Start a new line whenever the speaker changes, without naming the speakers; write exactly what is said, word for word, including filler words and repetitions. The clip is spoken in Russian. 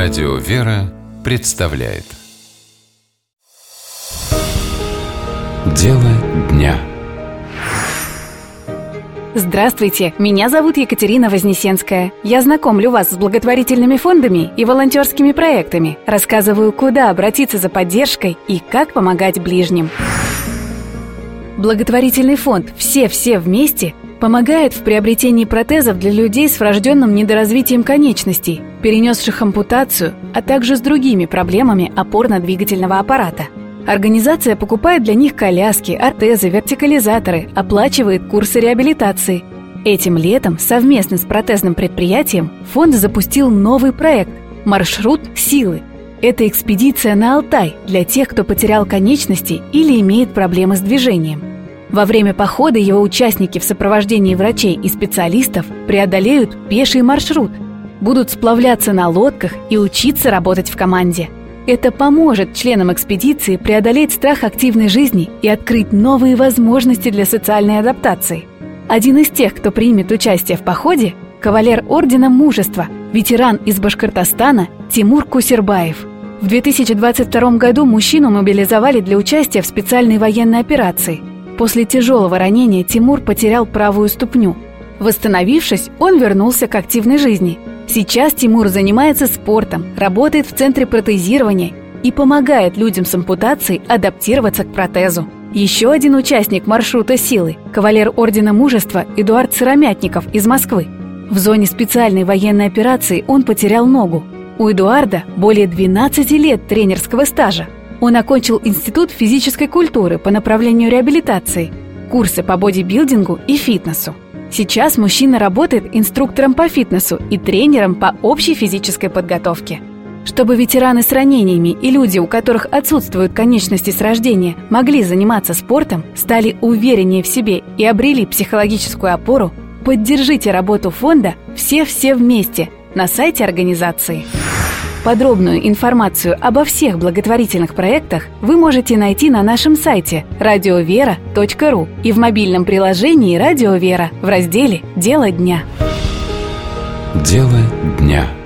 Радио «Вера» представляет Дело дня.
Здравствуйте, меня зовут Екатерина Вознесенская. Я знакомлю вас с благотворительными фондами и волонтерскими проектами, рассказываю, куда обратиться за поддержкой и как помогать ближним. Благотворительный фонд «Все-все вместе» помогает в приобретении протезов для людей с врожденным недоразвитием конечностей, перенесших ампутацию, а также с другими проблемами опорно-двигательного аппарата. Организация покупает для них коляски, ортезы, вертикализаторы, оплачивает курсы реабилитации. Этим летом совместно с протезным предприятием фонд запустил новый проект «Маршрут силы». Это экспедиция на Алтай для тех, кто потерял конечности или имеет проблемы с движением. Во время похода его участники в сопровождении врачей и специалистов преодолеют пеший маршрут, будут сплавляться на лодках и учиться работать в команде. Это поможет членам экспедиции преодолеть страх активной жизни и открыть новые возможности для социальной адаптации. Один из тех, кто примет участие в походе – кавалер Ордена Мужества, ветеран из Башкортостана Тимур Кусербаев. В две тысячи двадцать втором году мужчину мобилизовали для участия в специальной военной операции. После тяжелого ранения Тимур потерял правую ступню. Восстановившись, он вернулся к активной жизни. Сейчас Тимур занимается спортом, работает в центре протезирования и помогает людям с ампутацией адаптироваться к протезу. Еще один участник маршрута силы – кавалер Ордена Мужества Эдуард Сыромятников из Москвы. В зоне специальной военной операции он потерял ногу. У Эдуарда более двенадцати лет тренерского стажа. Он окончил Институт физической культуры по направлению реабилитации, курсы по бодибилдингу и фитнесу. Сейчас мужчина работает инструктором по фитнесу и тренером по общей физической подготовке. Чтобы ветераны с ранениями и люди, у которых отсутствуют конечности с рождения, могли заниматься спортом, стали увереннее в себе и обрели психологическую опору, поддержите работу фонда «Все-все вместе» на сайте организации. Подробную информацию обо всех благотворительных проектах вы можете найти на нашем сайте радио вера точка ру и в мобильном приложении «Радио Вера» в разделе «Дело дня».
Дело дня.